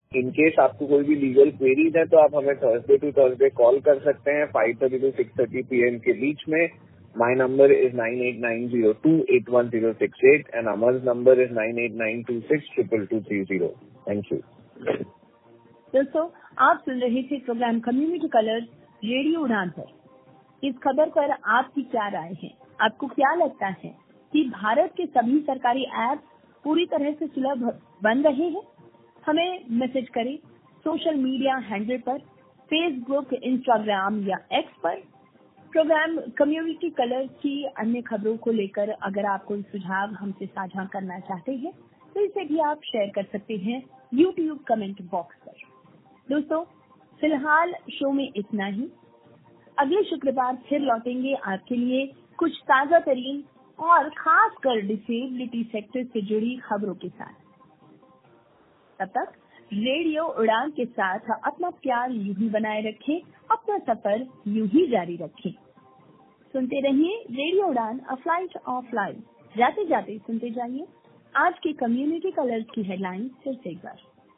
In case आपको कोई भी लीगल क्वेरीज है तो आप हमें थर्सडे टू थर्सडे कॉल कर सकते हैं 5:30 to 6:30 PM के बीच में. My number is 9890281068 and Amar's number is 9892622230. Thank you. दोस्तों, आप सुन रहे थे प्रोग्राम कम्युनिटी कलर्स रेडियो उड़ान पर. इस खबर पर आपकी क्या राय है? आपको क्या लगता है कि भारत के सभी सरकारी ऐप पूरी तरह से सुलभ बन रहे हैं? हमें मैसेज करें सोशल मीडिया हैंडल पर, फेसबुक, इंस्टाग्राम या एक्स पर. प्रोग्राम कम्युनिटी कलर्स की अन्य खबरों को लेकर अगर आप कोई सुझाव हमसे साझा करना चाहते हैं तो इसे भी आप शेयर कर सकते हैं YouTube कमेंट बॉक्स पर. दोस्तों, फिलहाल शो में इतना ही. अगले शुक्रवार फिर लौटेंगे आपके लिए कुछ ताजा तरीन और खासकर डिसेबिलिटी सेक्टर से जुड़ी खबरों के साथ. तब तक रेडियो उड़ान के साथ अपना प्यार यूं ही बनाए रखें, अपना सफर यूं ही जारी रखें. सुनते रहिए रेडियो उड़ान, अ फ्लाइट ऑफ लाइफ. जाते जाते सुनते जाइए आज के कम्युनिटी कलर्स की हेडलाइंस फिर से एक बार.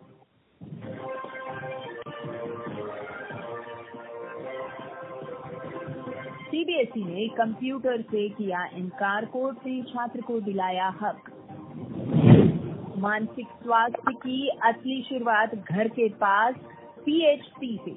CBSE ने कंप्यूटर से किया इनकार, कोर्ट ने छात्र को दिलाया हक. मानसिक स्वास्थ्य की असली शुरुआत घर के पास, PHP से.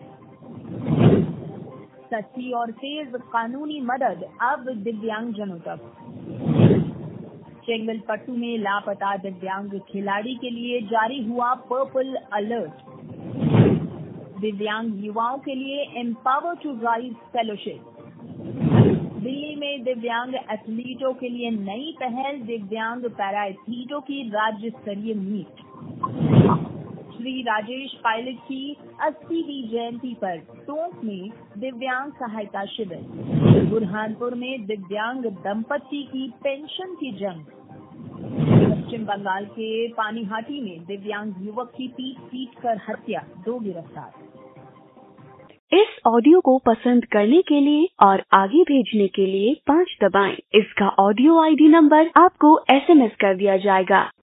सच्ची और तेज कानूनी मदद अब दिव्यांगजनों तक. चेंगलपट्टू में लापता दिव्यांग खिलाड़ी के लिए जारी हुआ पर्पल अलर्ट. दिव्यांग युवाओं के लिए empower to rise fellowship. Delhi में दिव्यांग एथलीटों के लिए नई पहल, दिव्यांग पैरा एथलीटों की राज्य स्तरीय मीट. श्री राजेश पायलट की 80वीं जयंती पर टोंक में दिव्यांग सहायता शिविर. बुरहानपुर में दिव्यांग दंपति की पेंशन की जंग. पश्चिम बंगाल के पानीहाटी में दिव्यांग युवक की पीट कर हत्या, 2 गिरफ्तार. इस ऑडियो को पसंद करने के लिए और आगे भेजने के लिए 5 दबाएं. इसका ऑडियो ID नंबर आपको SMS कर दिया जाएगा.